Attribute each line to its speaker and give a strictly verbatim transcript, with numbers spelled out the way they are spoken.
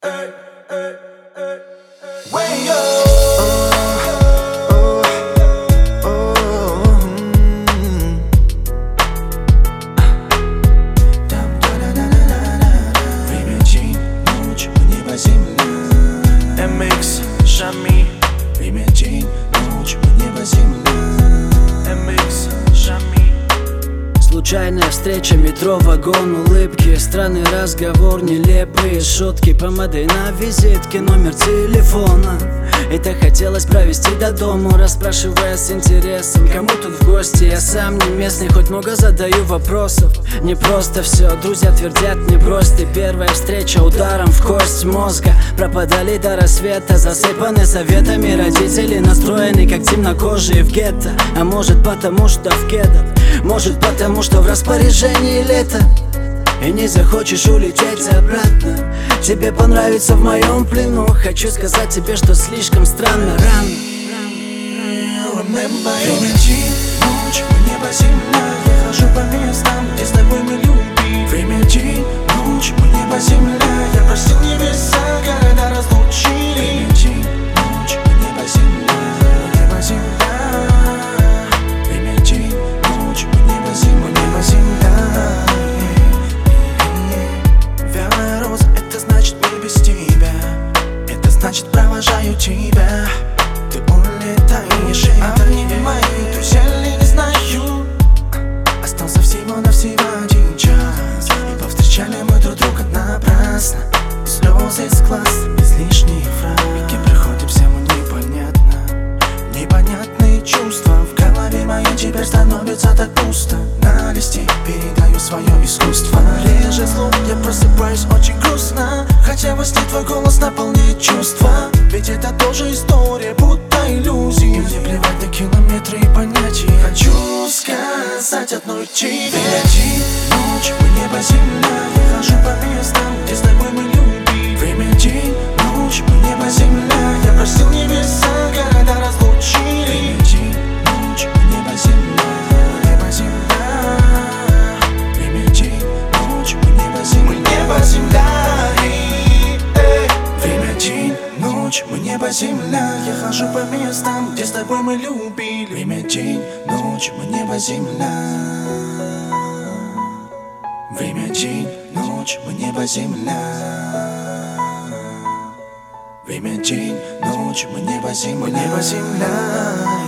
Speaker 1: эм икс, Шами. Время, день, ночь, небо, земля. эм икс, Шами.
Speaker 2: Случайная встреча, метро, вагон, улыбки, странный разговор, нелепые шутки, помадой на визитке, номер телефона. И так хотелось провести до дому, расспрашивая с интересом, кому тут в гости. Я сам не местный, хоть много задаю вопросов. Не просто все, друзья твердят, не брось ты. Первая встреча ударом в кость мозга. Пропадали до рассвета, засыпаны советами. Родители настроены, как темнокожие в гетто. А может потому, что в кедах, может потому, что в распоряжении лето. И не захочешь улететь обратно. Тебе понравится в моем плену. Хочу сказать тебе, что слишком странно рано.
Speaker 1: Время, день, ночь, небо, земля. Я хожу по местам, где с тобой мы любим. Время, день, ночь, небо, земля. Я простил небеса, города разлучили. Время, день, ночь, небо, земля. Небо, земля. Время, день, ночь, небо, земля. Небо, земля. Вялая роза, это значит мы без тебя. Это значит провожаю тебя. Ты улетаешь, а мне мои друзья ли не знаю. Остался всего-навсего один час, и повстречали мы друг друга напрасно. Слезы из глаз, без лишних фраз. Где приходим, всему непонятно. Непонятные чувства в голове моей теперь становится так пусто. На листе передаю свое искусство. Реже слов, я просыпаюсь очень грустно, хотя во сне твой голос наполняет чувства. Ведь это тоже история, будто иллюзия. Мне плевать на километры и понятия. Хочу сказать одной тебе. День, ночь, небо, земля. Я хожу по местам, где с тобой мы любим. Время, день, ночь, небо, земля. Я простил небеса, города разлучили. Время, день, ночь, небо, земля. Небо, земля. Время, день, ночь, небо, земля. Небо, земля. Время, день, ночь, мы небо, земля. Я хожу по местам, где с тобой мы любили. Время, день, ночь, мы небо, земля. Время, день, ночь, мы небо, земля. Время, день, ночь, мы небо, земля. Небо, земля.